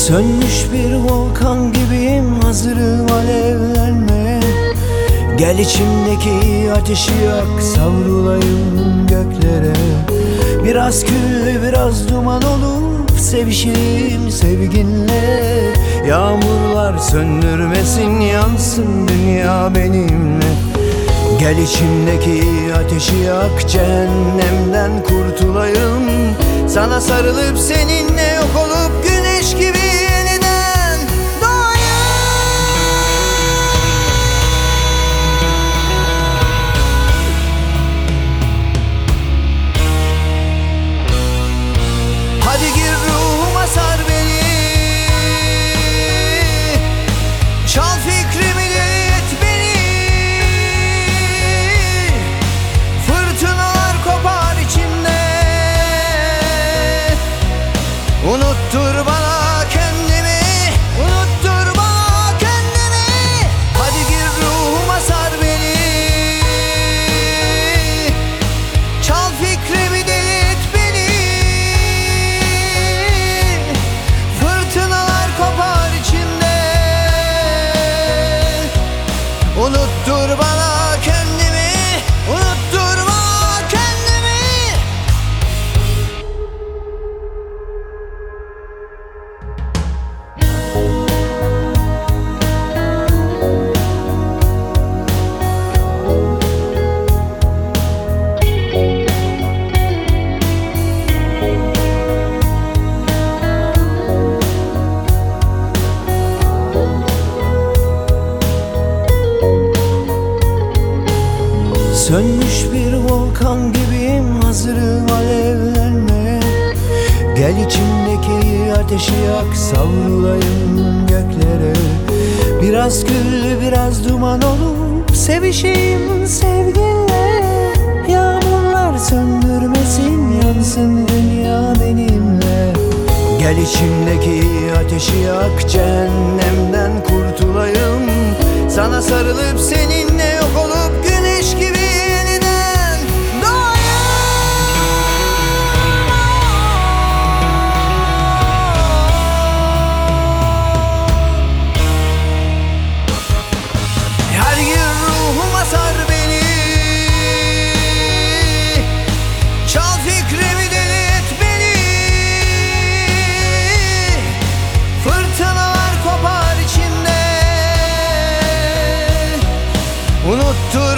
Sönmüş bir volkan gibiyim, hazırım alevlenmeye. Gel içimdeki ateşi yak, savrulayım göklere. Biraz kül, biraz duman olup sevişeyim sevginle. Yağmurlar söndürmesin, yansın dünya benimle. Gel içimdeki ateşi yak, cehennemden kurtulayım. Sana sarılıp seninle yok olup güneş gibi yeniden doğayım. Hadi gir ruhuma, sar beni. Çal fikrimi, et beni. Fırtınalar kopar içimde. Unuttur bana kendimi, unuttur bana kendimi. Hadi gir ruhuma, sar beni. Çal fikrimi, et beni. Fırtınalar kopar içimde. Unuttur bana kendimi, unuttur bana kendimi. Sönmüş bir volkan gibiyim, hazırım alevlenmeye. Gel içimdeki ateşi yak, savrulayım göklere. Biraz kül, biraz duman olup sevişeyim sevginle. Yağmurlar söndürmesin, yansın dünya benimle. Gel içimdeki ateşi yak, cehennemden kurtulayım. Sana sarılıp seninle yok olup güneş gibi yeniden doğayım. Her gir ruhuma, sar beni. Çal fikrimi, et beni. Fırtınalar kopar içinde. Unuttur